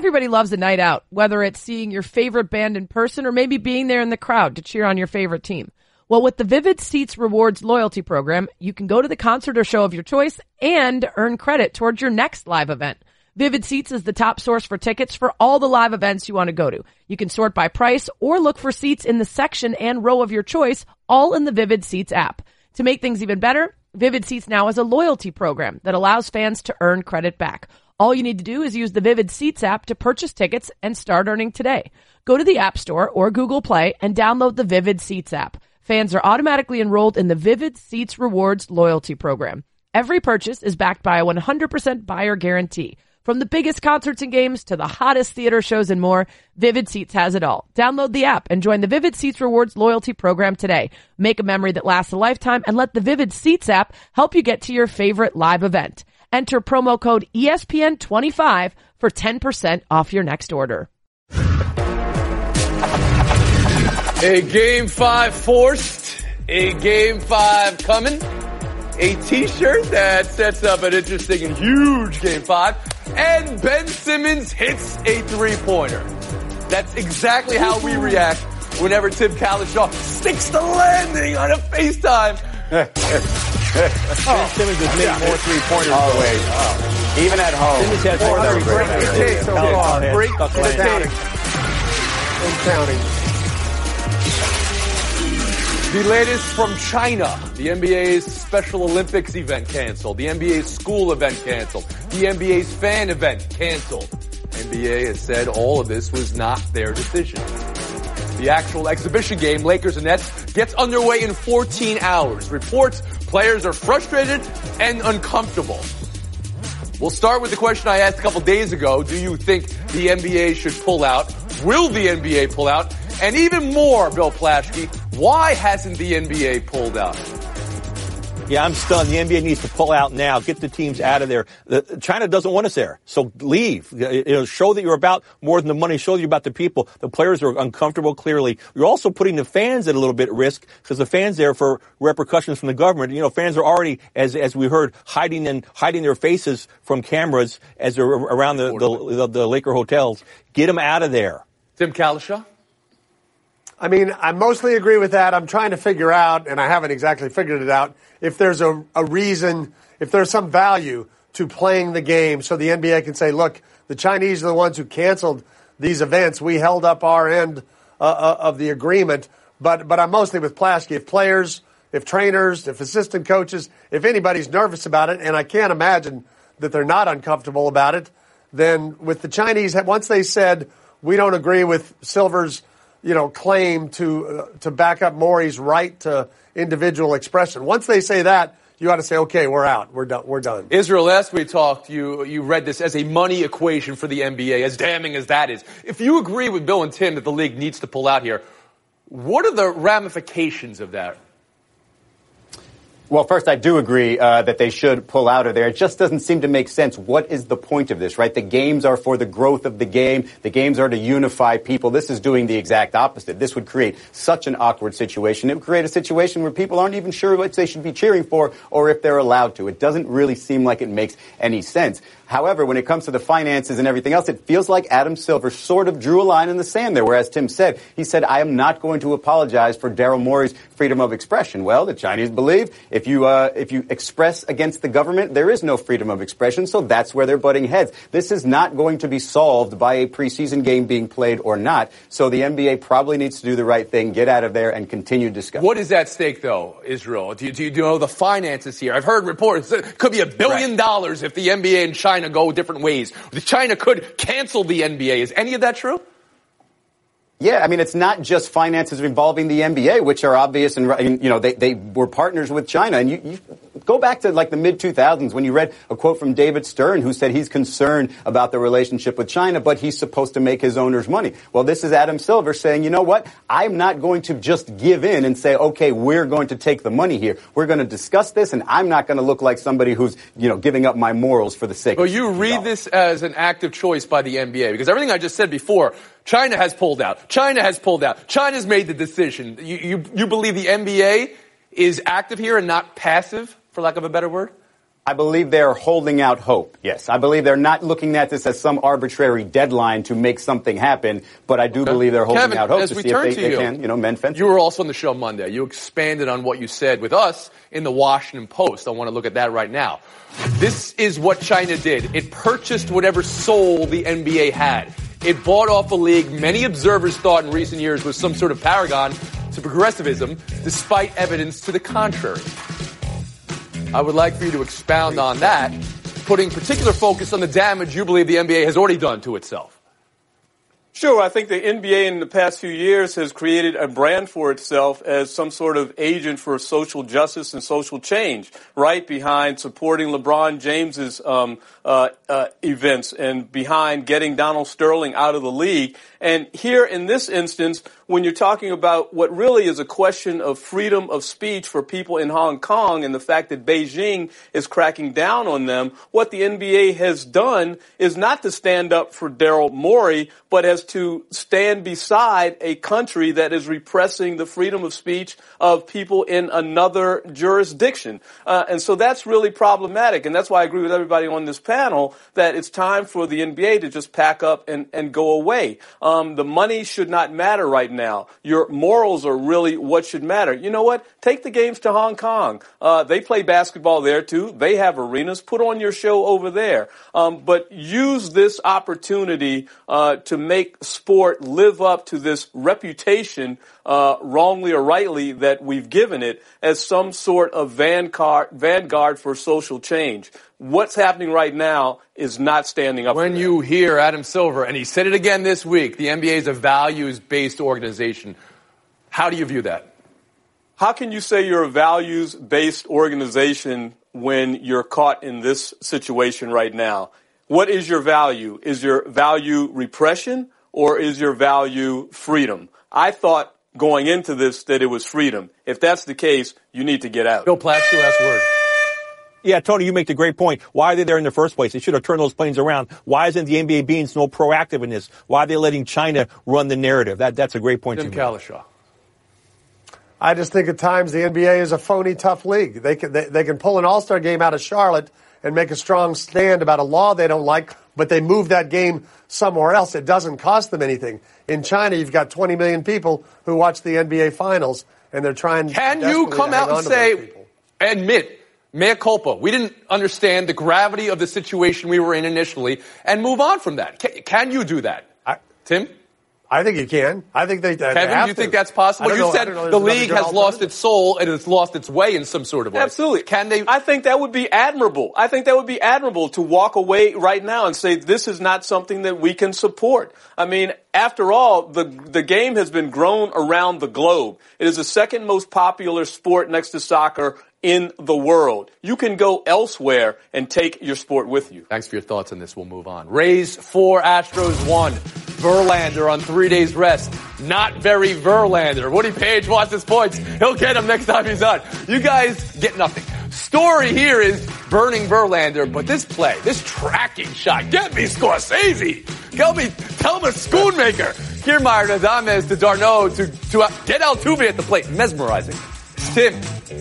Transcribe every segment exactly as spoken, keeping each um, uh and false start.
Everybody loves a night out, whether it's seeing your favorite band in person or maybe being there in the crowd to cheer on your favorite team. Well, with the Vivid Seats Rewards loyalty program, you can go to the concert or show of your choice and earn credit towards your next live event. Vivid Seats is the top source for tickets for all the live events you want to go to. You can sort by price or look for seats in the section and row of your choice, all in the Vivid Seats app. To make things even better, Vivid Seats now has a loyalty program that allows fans to earn credit back. All you need to do is use the Vivid Seats app to purchase tickets and start earning today. Go to the App Store or Google Play and download the Vivid Seats app. Fans are automatically enrolled in the Vivid Seats Rewards loyalty program. Every purchase is backed by a one hundred percent buyer guarantee. From the biggest concerts and games to the hottest theater shows and more, Vivid Seats has it all. Download the app and join the Vivid Seats Rewards loyalty program today. Make a memory that lasts a lifetime and let the Vivid Seats app help you get to your favorite live event. Enter promo code E S P N twenty-five for ten percent off your next order. A game five forced, a game five coming, a t-shirt that sets up an interesting and huge game five, and Ben Simmons hits a three-pointer. That's exactly how we react whenever Tim Kalishaw sticks the landing on a FaceTime. Ben Simmons has made more three-pointers. Always. Oh. Even at home. Simmons has more Break three-pointers. the tape so far. Break the tape. I'm counting. The latest from China. The N B A's Special Olympics event canceled. The N B A's school event canceled. The N B A's fan event canceled. N B A has said all of this was not their decision. The actual exhibition game, Lakers and Nets, gets underway in fourteen hours. Reports players are frustrated and uncomfortable. We'll start with the question I asked a couple days ago. Do you think the N B A should pull out? Will the N B A pull out? And even more, Bill Plaschke, why hasn't the N B A pulled out? Yeah, I'm stunned. The N B A needs to pull out now. Get the teams out of there. The, China doesn't want us there, so leave. You know, show that you're about more than the money. Show that you're about the people. The players are uncomfortable, clearly. You're also putting the fans at a little bit at risk because the fans there for repercussions from the government. You know, fans are already, as as we heard, hiding and hiding their faces from cameras as they're around the the, the, the Laker hotels. Get them out of there. Tim Kalishaw? I mean, I mostly agree with that. I'm trying to figure out, and I haven't exactly figured it out, if there's a, a reason, if there's some value to playing the game so the N B A can say, look, the Chinese are the ones who canceled these events. We held up our end uh, uh, of the agreement. But, but I'm mostly with Plaschke. If players, if trainers, if assistant coaches, if anybody's nervous about it, and I can't imagine that they're not uncomfortable about it, then with the Chinese, once they said, we don't agree with Silver's you know, claim to uh, to back up Morey's right to individual expression. Once they say that, you ought to say, okay, we're out. We're done. We're done. Israel, last we talked, you you read this as a money equation for the N B A, as damning as that is. If you agree with Bill and Tim that the league needs to pull out here, what are the ramifications of that? Well, first, I do agree uh, that they should pull out of there. It just doesn't seem to make sense. What is the point of this, right? The games are for the growth of the game. The games are to unify people. This is doing the exact opposite. This would create such an awkward situation. It would create a situation where people aren't even sure what they should be cheering for or if they're allowed to. It doesn't really seem like it makes any sense. However, when it comes to the finances and everything else, it feels like Adam Silver sort of drew a line in the sand there, whereas Tim said, he said, I am not going to apologize for Daryl Morey's freedom of expression. Well, the Chinese believe if you uh, if you express against the government, there is no freedom of expression, so that's where they're butting heads. This is not going to be solved by a preseason game being played or not, so the N B A probably needs to do the right thing, get out of there, and continue discussion. What is at stake, though, Israel? Do you, do you know the finances here? I've heard reports that it could be a billion right. dollars if the N B A and China go different ways. China could cancel the N B A. Is any of that true? Yeah, I mean, it's not just finances involving the N B A, which are obvious, and, you know, they, they were partners with China. And you, you go back to, like, the mid two thousands when you read a quote from David Stern, who said he's concerned about the relationship with China, but he's supposed to make his owners money. Well, this is Adam Silver saying, you know what, I'm not going to just give in and say, okay, we're going to take the money here. We're going to discuss this, and I'm not going to look like somebody who's, you know, giving up my morals for the sake well, of you read dollars. This as an active choice by the N B A, because everything I just said before, China has pulled out. China has pulled out. China's made the decision. You, you, you believe the N B A is active here and not passive, for lack of a better word? I believe they're holding out hope, yes. I believe they're not looking at this as some arbitrary deadline to make something happen, but I do okay. believe they're holding Kevin, out hope as to we see turn if they, to they you, can, you know, mend fences. You were also on the show Monday. You expanded on what you said with us in the Washington Post. I want to look at that right now. This is what China did. It purchased whatever soul the N B A had. It bought off a league many observers thought in recent years was some sort of paragon to progressivism, despite evidence to the contrary. I would like for you to expound on that, putting particular focus on the damage you believe the N B A has already done to itself. Sure. I think the N B A in the past few years has created a brand for itself as some sort of agent for social justice and social change, right behind supporting LeBron James's um, uh, uh, events and behind getting Donald Sterling out of the league. And here in this instance, when you're talking about what really is a question of freedom of speech for people in Hong Kong and the fact that Beijing is cracking down on them, what the N B A has done is not to stand up for Daryl Morey, but as to stand beside a country that is repressing the freedom of speech of people in another jurisdiction. Uh, and so that's really problematic. And that's why I agree with everybody on this panel that it's time for the N B A to just pack up and, and go away. Um, the money should not matter right now. Your morals are really what should matter. You know what? Take the games to Hong Kong. Uh, they play basketball there too. They have arenas. Put on your show over there. Um, but use this opportunity uh, to make sport live up to this reputation, uh, wrongly or rightly, that we've given it as some sort of vanguard, vanguard for social change. What's happening right now is not standing up. When for you hear Adam Silver, and he said it again this week, the N B A is a values-based organization. How do you view that? How can you say you're a values-based organization when you're caught in this situation right now? What is your value? Is your value repression or is your value freedom? I thought going into this that it was freedom. If that's the case, you need to get out. Bill Plaxton, last word. Yeah, Tony, you make the great point. Why are they there in the first place? They should have turned those planes around. Why isn't the N B A being so proactive in this? Why are they letting China run the narrative? That That's a great point. Tim Kalishaw. I just think at times the N B A is a phony, tough league. They can, they, they can pull an all-star game out of Charlotte and make a strong stand about a law they don't like, but they move that game somewhere else. It doesn't cost them anything. In China, you've got twenty million people who watch the N B A finals, and they're trying Can you come out and say, admit, mea culpa, we didn't understand the gravity of the situation we were in initially, and move on from that? Can, can you do that? I, Tim? I think you can. I think they, Kevin, they have do you to. think that's possible? You know, said the league has lost its soul and it's lost its way in some sort of way. Absolutely. Can they? I think that would be admirable. I think that would be admirable to walk away right now and say this is not something that we can support. I mean, after all, the the game has been grown around the globe. It is the second most popular sport next to soccer in the world. You can go elsewhere and take your sport with you. Thanks for your thoughts on this. We'll move on. Rays four, Astros one. Verlander on three days rest. Not very Verlander. Woody Page wants his points. He'll get them next time he's on. You guys get nothing. Story here is burning Verlander, but this play, this tracking shot, get me Scorsese. Tell me, tell me Schoonmaker. Kiermaier to Adames to d'Arnaud to, to uh, get Altuve at the plate. Mesmerizing. Tim.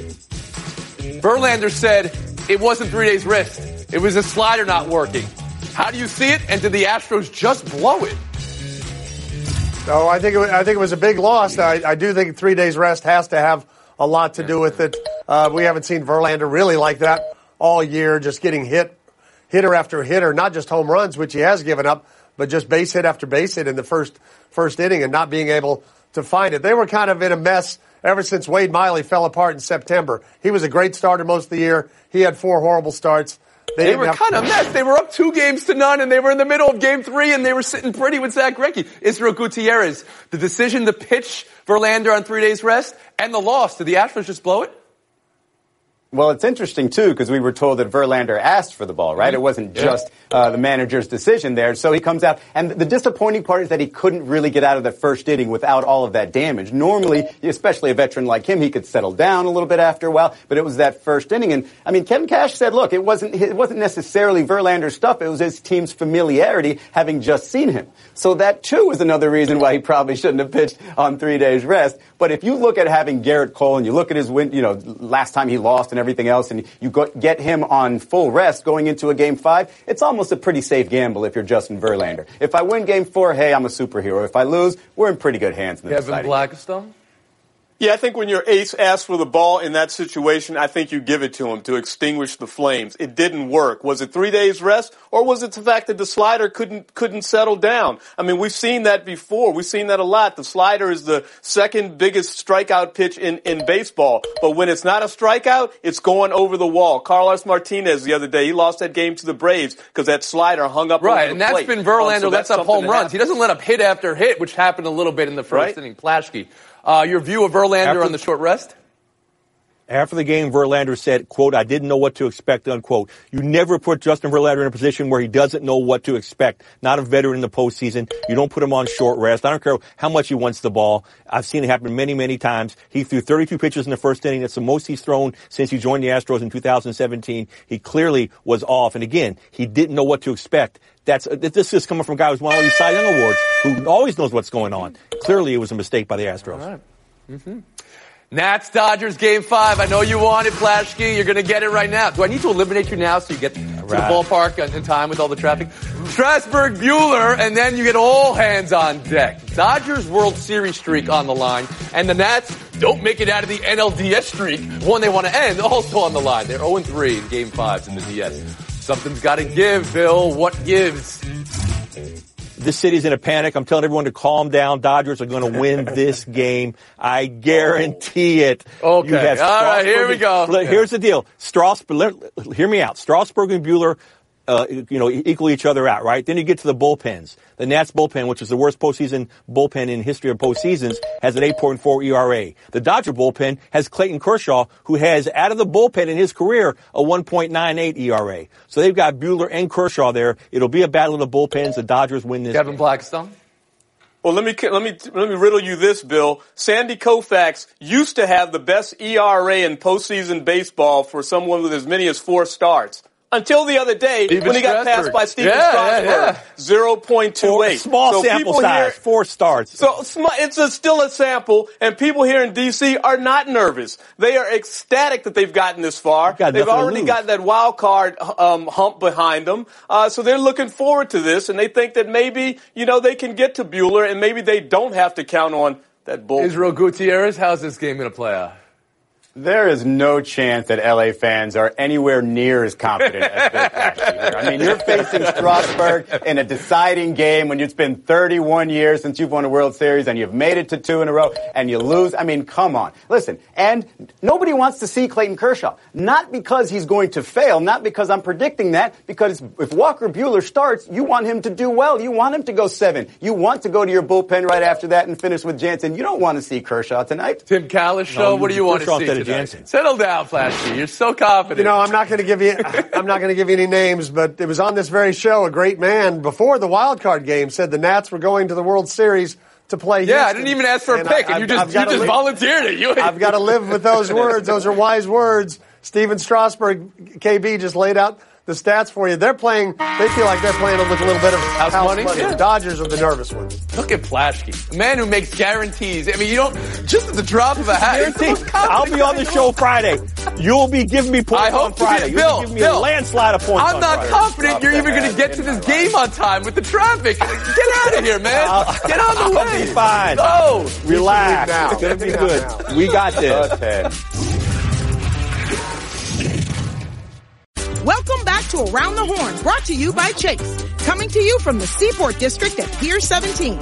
Verlander said it wasn't three days rest. It was a slider not working. How do you see it? And did the Astros just blow it? No, I think it was, I think it was a big loss. I, I do think three days rest has to have a lot to do with it. Uh, we haven't seen Verlander really like that all year, just getting hit, hitter after hitter, not just home runs, which he has given up, but just base hit after base hit in the first first inning and not being able to find it. They were kind of in a mess ever since Wade Miley fell apart in September. He was a great starter most of the year. He had four horrible starts. They, they were have- kind of messed. They were up two games to none, and they were in the middle of game three, and they were sitting pretty with Zach Greinke. Israel Gutierrez, the decision to pitch Verlander on three days rest, and the loss. Did the Astros just blow it? Well, it's interesting, too, because we were told that Verlander asked for the ball, right? It wasn't yeah. just uh, the manager's decision there. So he comes out. And the disappointing part is that he couldn't really get out of the first inning without all of that damage. Normally, especially a veteran like him, he could settle down a little bit after a while. But it was that first inning. And, I mean, Kevin Cash said, look, it wasn't it wasn't necessarily Verlander's stuff. It was his team's familiarity, having just seen him. So that, too, is another reason why he probably shouldn't have pitched on three days rest. But if you look at having Garrett Cole and you look at his win, you know, last time he lost and everything else, and you go, get him on full rest going into a game five, it's almost a pretty safe gamble if you're Justin Verlander. If I win game four, hey, I'm a superhero. If I lose, we're in pretty good hands in the Kevin Blackstone? Yeah, I think when your ace asks for the ball in that situation, I think you give it to him to extinguish the flames. It didn't work. Was it three days rest, or was it the fact that the slider couldn't couldn't settle down? I mean, we've seen that before. We've seen that a lot. The slider is the second biggest strikeout pitch in, in baseball. But when it's not a strikeout, it's going over the wall. Carlos Martinez the other day, he lost that game to the Braves because that slider hung up right, over the and that's plate. been Verlander um, so lets up home runs. happens. He doesn't let up hit after hit, which happened a little bit in the first Right. inning. Plaschke. Uh, your view of Verlander After- on the short rest? After the game, Verlander said, quote, I didn't know what to expect, unquote. You never put Justin Verlander in a position where he doesn't know what to expect. Not a veteran in the postseason. You don't put him on short rest. I don't care how much he wants the ball. I've seen it happen many, many times. He threw thirty-two pitches in the first inning. That's the most he's thrown since he joined the Astros in two thousand seventeen. He clearly was off. And again, he didn't know what to expect. That's, this is coming from a guy who's won all these Cy Young Awards, who always knows what's going on. Clearly, it was a mistake by the Astros. All right. Mm-hmm. Nats Dodgers game five. I know you want it, Plaschke. You're going to get it right now. Do I need to eliminate you now so you get to right. the ballpark in time with all the traffic? Strasburg, Buehler, and then you get all hands on deck. Dodgers World Series streak on the line, and the Nats don't make it out of the N L D S streak, one they want to end, also on the line. They're oh and three in game fives in the D S. Something's got to give, Bill. What gives? This city's in a panic. I'm telling everyone to calm down. Dodgers are going to win this game. I guarantee it. Okay. You have All right, here we go. Look, here's the deal. Strasburg, hear me out. Strasburg and Buehler, uh, you know, equal each other out, right? Then you get to the bullpens. The Nats bullpen, which is the worst postseason bullpen in history of postseasons, has an eight point four E R A. The Dodger bullpen has Clayton Kershaw, who has, out of the bullpen in his career, a one point nine eight E R A. So they've got Buehler and Kershaw there. It'll be a battle of the bullpens. The Dodgers win this Kevin game. Blackstone? Well, let me let me let me riddle you this, Bill. Sandy Koufax used to have the best E R A in postseason baseball for someone with as many as four starts. Until the other day, Steven when he got Strasburg. passed by Steven Yeah, Strasburg, yeah, yeah. zero point two eight. Small so sample people size, here- four starts. So sm- it's a, still a sample, and people here in D C are not nervous. They are ecstatic that they've gotten this far. Got They've nothing to already lose. got that wild card um, hump behind them, uh, so they're looking forward to this, and they think that maybe you know they can get to Buehler, and maybe they don't have to count on that bull. Israel Gutierrez, how's this game going to play out? There is no chance that L A fans are anywhere near as confident as Bill Plaschke here. I mean, you're facing Strasburg in a deciding game when it's been thirty-one years since you've won a World Series and you've made it to two in a row and you lose. I mean, come on. Listen, and nobody wants to see Clayton Kershaw. Not because he's going to fail, not because I'm predicting that, because if Walker Buehler starts, you want him to do well. You want him to go seven. You want to go to your bullpen right after that and finish with Jansen. You don't want to see Kershaw tonight. Tim Callis show, No, what do you want to Kershaw see instead of tonight? Jansen. Settle down, Plaschke. You're so confident. You know, I'm not going to give you, I'm not going to give you any names, but it was on this very show, a great man before the wild card game said the Nats were going to the World Series to play yeah, Houston. I didn't even ask for a And pick, I- and you I've- just, I've you gotta just live- volunteered it. You, I've got to live with those words. Those are wise words. Steven Strasburg, K B, just laid out the stats for you. They're playing, they feel like they're playing with a little bit of House house, money? money. Yeah. The Dodgers are the nervous ones. Look at Plaschke, a man who makes guarantees. I mean, you don't, just at the drop of a hat. he's the most I'll confident be on guy the in show world. Friday. You'll be giving me points I hope on to be- Friday. Bill, You'll be giving me Bill, a landslide of points I'm on not Friday. confident you're even going to get to this game on time with the traffic. Get out of here, man. Get on the I'll way. be fine. Go. Relax. now. It's going to be Leave good. now. We got this. Okay. Welcome back to Around the Horn, brought to you by Chase. Coming to you from the Seaport District at Pier seventeen.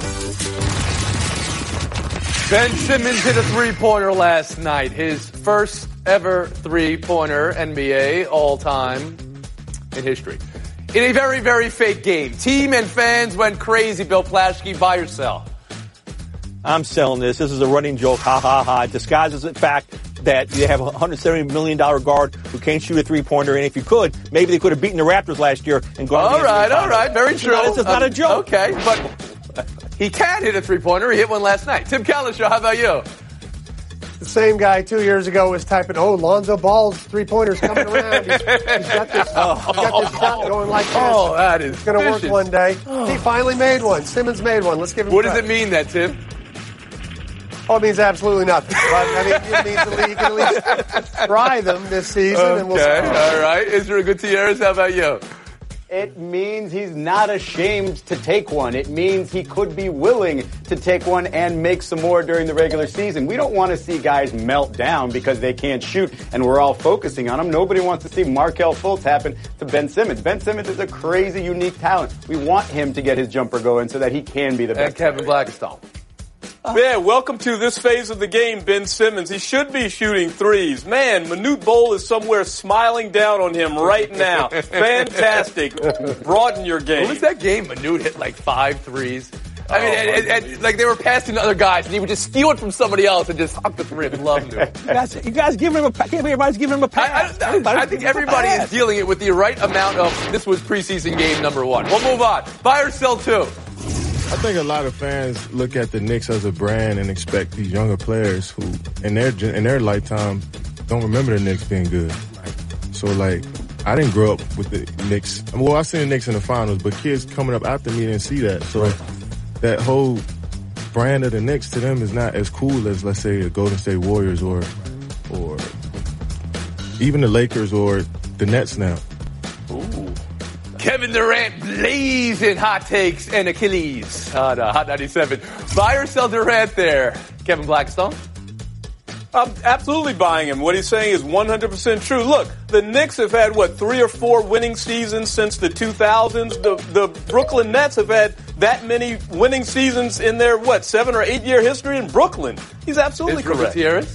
Ben Simmons hit a three-pointer last night. His first ever three-pointer N B A all-time in history. In a very, very fake game. Team and fans went crazy. Bill Plaschke, buy or sell? I'm selling this. This is a running joke. Ha, ha, ha. It disguises the fact that they have a one hundred seventy million dollars guard who can't shoot a three-pointer. And if you could, maybe they could have beaten the Raptors last year and gone to All the N B A right, all Finals. right. Very true. This is not a joke. Okay, but he can hit a three-pointer. He hit one last night. Tim Callis, how about you? The same guy two years ago was typing, oh, Lonzo Ball's three-pointers coming around. He's, he's got this, he's got this shot going like this. Oh, that is It's going to work vicious. one day. He finally made one. Simmons made one. Let's give him What does credit. it mean, that, Tim? Oh, it means absolutely nothing. But, I mean, it means at least, you can at least try them this season, Okay, and we'll see. all right. Israel Gutierrez, how about you? It means he's not ashamed to take one. It means he could be willing to take one and make some more during the regular season. We don't want to see guys melt down because they can't shoot, and we're all focusing on them. Nobody wants to see Markelle Fultz happen to Ben Simmons. Ben Simmons is a crazy, unique talent. We want him to get his jumper going so that he can be the best. And Kevin Blackstone. Yeah, welcome to this phase of the game, Ben Simmons. He should be shooting threes. Man, Manute Bol is somewhere smiling down on him right now. Fantastic. Broaden your game. What was that game? Manute hit like five threes. I mean, Oh, and, and, and, like they were passing to other guys, and he would just steal it from somebody else and just huck the rim. Love him. You guys, you guys giving him a, I can't believe everybody's giving him a pass. I, I, I think everybody is dealing it with the right amount of, this was preseason game number one. We'll move on. Buy or sell two. I think a lot of fans look at the Knicks as a brand and expect these younger players who, in their in their lifetime, don't remember the Knicks being good. So, like, I didn't grow up with the Knicks. Well, I seen the Knicks in the finals, but kids coming up after me didn't see that. So, that whole brand of the Knicks to them is not as cool as, let's say, the Golden State Warriors or or even the Lakers or the Nets now. Ooh. Kevin Durant blazing hot takes and Achilles on uh, Hot ninety-seven. Buy or sell Durant there, Kevin Blackstone? I'm absolutely buying him. What he's saying is one hundred percent true. Look, the Knicks have had, what, three or four winning seasons since the two thousands. The, the Brooklyn Nets have had that many winning seasons in their, what, seven or eight year history in Brooklyn. He's absolutely Israel correct. Gutierrez?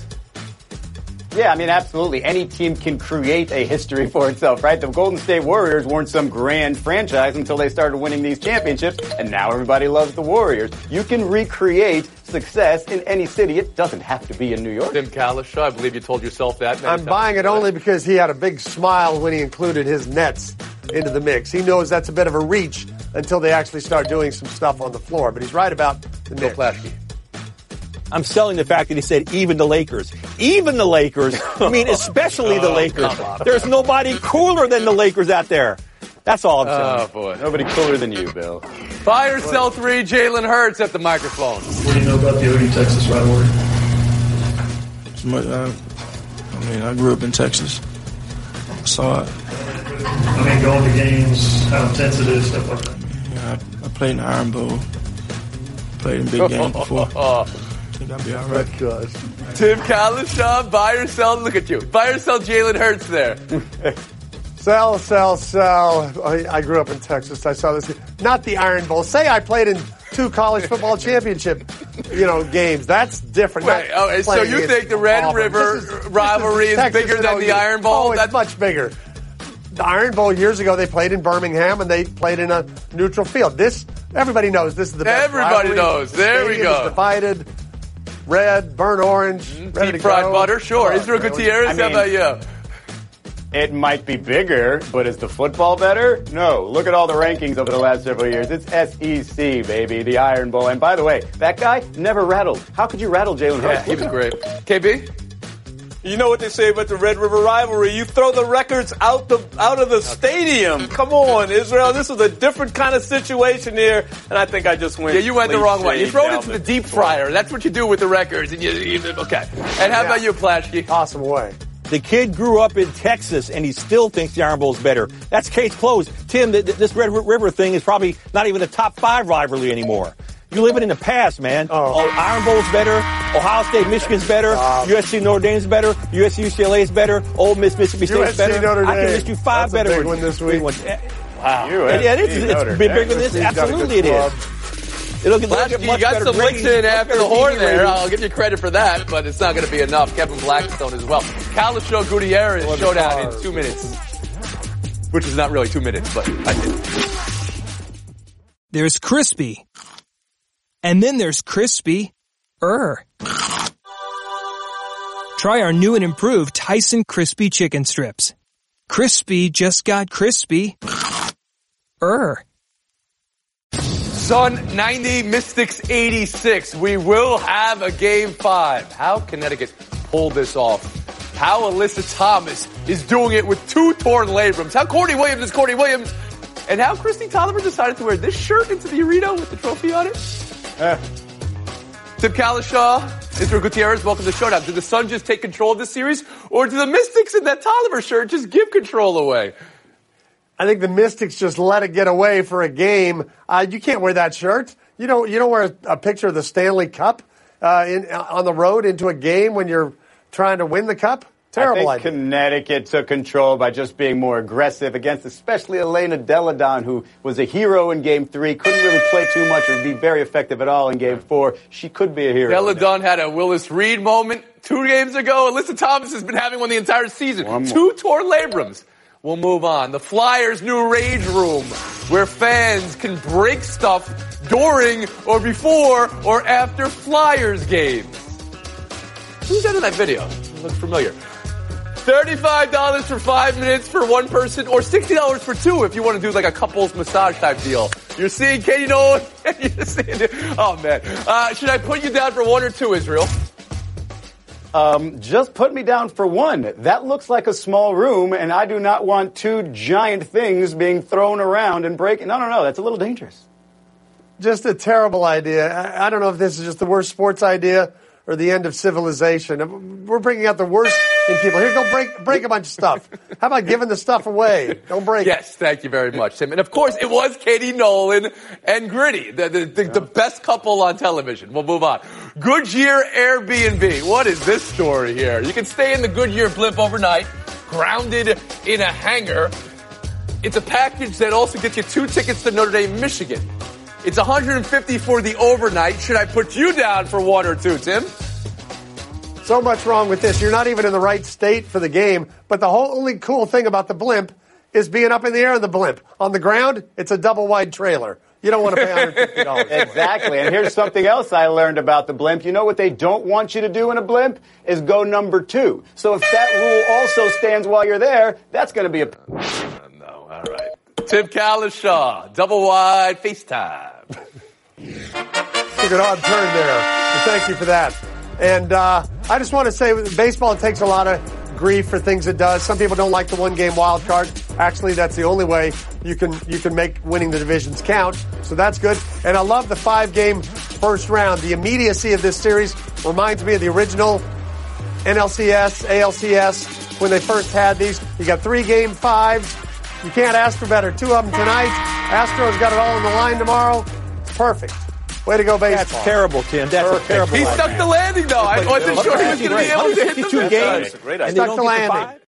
Yeah, I mean, absolutely. Any team can create a history for itself, right? The Golden State Warriors weren't some grand franchise until they started winning these championships, and now everybody loves the Warriors. You can recreate success in any city. It doesn't have to be in New York. Tim Kalisha, I believe you told yourself that. many I'm times. buying it only because he had a big smile when he included his Nets into the mix. He knows that's a bit of a reach until they actually start doing some stuff on the floor, but he's right about the Bill Knicks. Plaschke. I'm selling the fact that he said even the Lakers. Even the Lakers. I mean, especially the Oh, Lakers. come on. There's nobody cooler than the Lakers out there. That's all I'm saying. Oh, boy. Nobody cooler than you, Bill. Buy or sell three, Jalen Hurts at the microphone. What do you know about the O D Texas rivalry? As much, uh, I mean, I grew up in Texas. I saw it. I mean, going to games, how intense it is, stuff like that. Yeah, I, I played in the Iron Bowl. Played in big games before. I think I'll be all right. Tim Kalisha, buy or sell? Look at you. Buy or sell Jalen Hurts there. Sell, sell, sell. I, I grew up in Texas. I saw this. Not the Iron Bowl. Say I played in two college football championship, you know, games. That's different. Wait, Not okay, so playing you against think the Red Auburn. River This is- rivalry this is Texas bigger and than O U. the Iron Bowl? Oh, it's That's- much bigger. The Iron Bowl years ago, they played in Birmingham and they played in a neutral field. This, everybody knows this is the best Everybody rivalry. knows. The There we stadium is go. divided. Red, burnt orange, ready Deep to fried go. butter, sure. Oh, Israel really? Gutierrez, I how mean- about you? It might be bigger, but is the football better? No. Look at all the rankings over the last several years. It's S E C, baby, the Iron Bowl. And by the way, that guy never rattled. How could you rattle Jalen Yeah, Hurts? he was great. K B? You know what they say about the Red River rivalry? You throw the records out the out of the stadium. Come on, Israel. This is a different kind of situation here, and I think I just went. Yeah, you went the clean wrong way. You shade throw it down into the deep fryer. That's what you do with the records. And you, you okay. And how about you, Plaschke? Toss him away. The kid grew up in Texas, and he still thinks the Iron Bowl's better. That's case closed. Tim, th- th- this Red River thing is probably not even a top five rivalry anymore. You're living in the past, man. Oh. oh Iron Bowl's better. Ohio State, Michigan's better. Uh, U S C, Notre Dame's better. U S C, U C L A's better. Ole Miss, Mississippi U State's S C, better. Notre I can Dame. list you five That's a better big ones. one this Big week. ones. Wow. Yeah, it is. It's, it's been bigger than this. He's got a good Absolutely it club. is. It'll get, it'll Plaschke, get you much got better some licks ratings, in much after better the horn T V there. ratings. I'll give you credit for that, but it's not going to be enough. Kevin Blackstone as well. Kalisha Gutierrez showdown in two minutes. Which is not really two minutes, but I did. There's crispy. And then there's crispy-er. Try our new and improved Tyson Crispy Chicken Strips. Crispy just got crispy-er. Sun ninety, Mystics eighty-six. We will have a game five. How Connecticut pulled this off? How Alyssa Thomas is doing it with two torn labrums? How Courtney Williams is Courtney Williams? And how Christy Tolliver decided to wear this shirt into the arena with the trophy on it? Eh. Tim Kalisha, Israel Gutierrez, welcome to Showdown. Did the Sun just take control of this series, or do the Mystics in that Tolliver shirt just give control away? I think the Mystics just let it get away for a game. Uh, you can't wear that shirt. You don't. You don't wear a, a picture of the Stanley Cup uh, in, on the road into a game when you're trying to win the cup. Terrible I think idea. Connecticut took control by just being more aggressive against especially Elena Delle Donne, who was a hero in Game three, couldn't really play too much or be very effective at all in Game four. She could be a hero. Delle Donne had a Willis Reed moment two games ago. Alyssa Thomas has been having one the entire season. Two torn labrums. We'll move on. The Flyers' new rage room, where fans can break stuff during or before or after Flyers games. Who's that in that video? It looks familiar. thirty-five dollars for five minutes for one person, or sixty dollars for two if you want to do like a couples massage type deal. You're seeing Katie Nolan. You're seeing, oh, man. Uh, should I put you down for one or two, Israel? Um, just put me down for one. That looks like a small room, and I do not want two giant things being thrown around and breaking. No, no, no. That's a little dangerous. Just a terrible idea. I, I don't know if this is just the worst sports idea or the end of civilization. We're bringing out the worst in people. Here, go break break a bunch of stuff. How about giving the stuff away? Don't break yes, it. Yes, thank you very much, Tim. And, of course, it was Katie Nolan and Gritty, the, the, the, yeah. the best couple on television. We'll move on. Goodyear Airbnb. What is this story here? You can stay in the Goodyear blimp overnight, grounded in a hangar. It's a package that also gets you two tickets to Notre Dame, Michigan. It's one hundred fifty dollars for the overnight. Should I put you down for one or two, Tim? So much wrong with this. You're not even in the right state for the game. But the whole only cool thing about the blimp is being up in the air in the blimp. On the ground, it's a double-wide trailer. You don't want to pay one hundred fifty dollars. Exactly. And here's something else I learned about the blimp. You know what they don't want you to do in a blimp? Is go number two. So if that rule also stands while you're there, that's going to be a... Uh, no, all right. Tim Calishaw, double-wide FaceTime. Took an odd turn there. So thank you for that. And uh, I just want to say, with baseball, it takes a lot of grief for things it does. Some people don't like the one-game wild card. Actually, that's the only way you can you can make winning the divisions count. So that's good. And I love the five-game first round. The immediacy of this series reminds me of the original N L C S, A L C S, when they first had these. You got three-game fives. You can't ask for better. Two of them tonight. Astros got it all on the line tomorrow. Perfect. Way to go, baseball. That's terrible, Tim. That's Perfect. a terrible He stuck the landing, though. I wasn't sure he was going to be able to hit the games. That's a great idea. Stuck the landing.